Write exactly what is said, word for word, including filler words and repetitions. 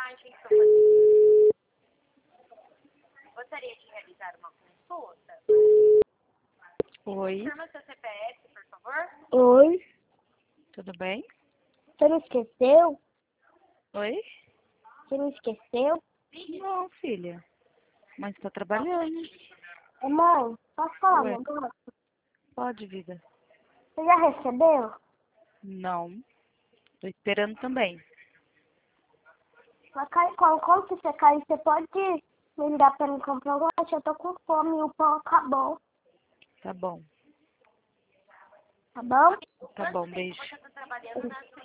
imagem que eu fazer. Gostaria de realizar uma consulta? Oi. Confirma seu C P F, por favor. Oi, Tudo bem? você não esqueceu? Oi? Você não esqueceu? Não, filha. Mas tá trabalhando. Ô, mãe, posso falar Oi. um negócio? Pode, vida. Você já recebeu? Não. Tô esperando também. Mas cai, quando, quando você cair, você pode me dar pra me comprar um lanche? Eu tô com fome e o pão acabou. Tá bom. Tá bom? Tá bom, beijo. Você está trabalhando nas